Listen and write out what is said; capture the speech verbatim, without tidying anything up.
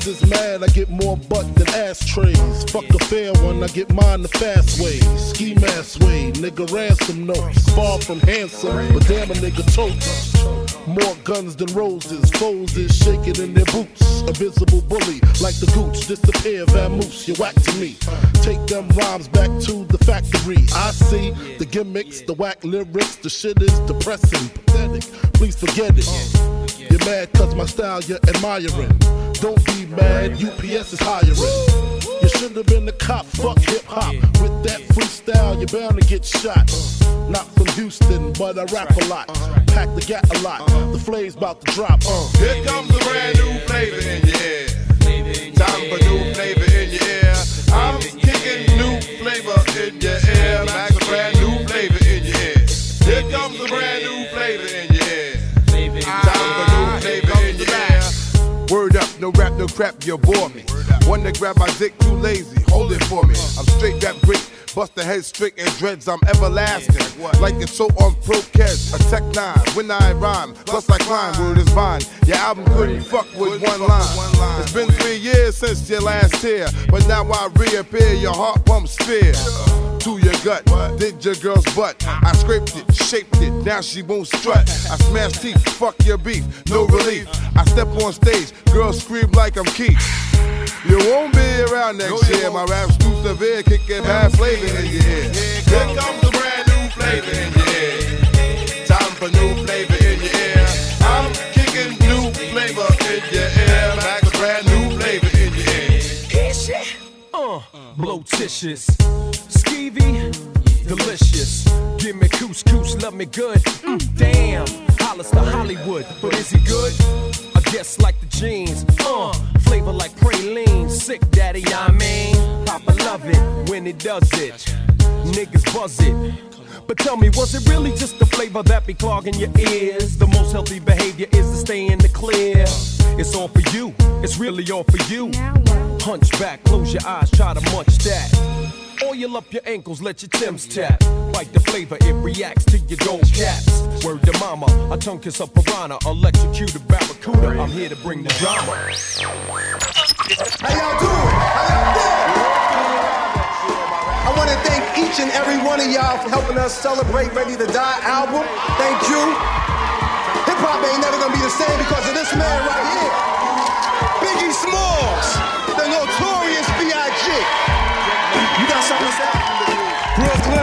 Niggas is mad, I get more butt than ashtrays. Fuck a fair one, I get mine the fast way. Ski mask way, nigga ransom notes. Far from handsome, but damn a nigga totes. More guns than roses, foes is shaking in their boots. A visible bully, like the gooch, disappear, vamoose, you whack to me. Take them rhymes back to the factory. I see the gimmicks, the whack lyrics, the shit is depressing, pathetic. Please forget it. You're mad cause my style you're admiring. Don't be mad, U P S is hiring. You should have been a cop, fuck hip hop. With that freestyle, you're bound to get shot. Not from Houston, but I rap a lot. Pack the gat a lot, the flame's about to drop. Uh. Here comes a brand new flavor in your ear. Time for new flavor in your ear. I'm kicking new flavor in your ear. Like a brand new flavor in your ear. Here comes a brand new flavor in your ear. Time for new flavor in your ear. Word up, no rap, no crap, you bore me. One to grab my dick, too lazy, hold it for me. I'm straight rap great, bust the head straight and dreads, I'm everlasting. Like it's so on Procast, a tech nine, when I rhyme, plus I climb, word is fine. Your album couldn't fuck with one line. It's been three years since your last tear, but now I reappear, your heart pumps fear. To your gut, did your girl's butt. I scraped it, shaped it, now she won't strut. I smash teeth, fuck your beef, no relief. I step on stage, girls scream like I'm Keith. You won't be around next year, my rap's too severe, kicking bad flavor in your ear. Here comes a brand new flavor in your ear. Time for new flavor in your ear. I'm kicking new flavor in your ear. Like a brand new flavor in your ear. Is it? Uh, blotitious, skeevy, delicious. Give me couscous, love me good. Mm, damn, Hollister Hollywood, but is he good? I guess like the jeans. Uh, flavor like praline, sick daddy, I mean. Papa love it when he does it. Niggas buzz it. But tell me, was it really just the flavor that be clogging your ears? The most healthy behavior is to stay in the clear. It's all for you, it's really all for you. Hunch back, close your eyes, try to munch that. Oil up your ankles, let your Timbs tap. Bite the flavor, it reacts to your gold caps. Word to mama, a tongue kiss a piranha, electrocuted barracuda. I'm here to bring the drama. How y'all doing? How y'all doing? I want to thank each and every one of y'all for helping us celebrate Ready to Die album. Thank you. Hip hop ain't never gonna be the same because of this man right here. Biggie Smalls, the notorious B I G You got something to say? Brooklyn.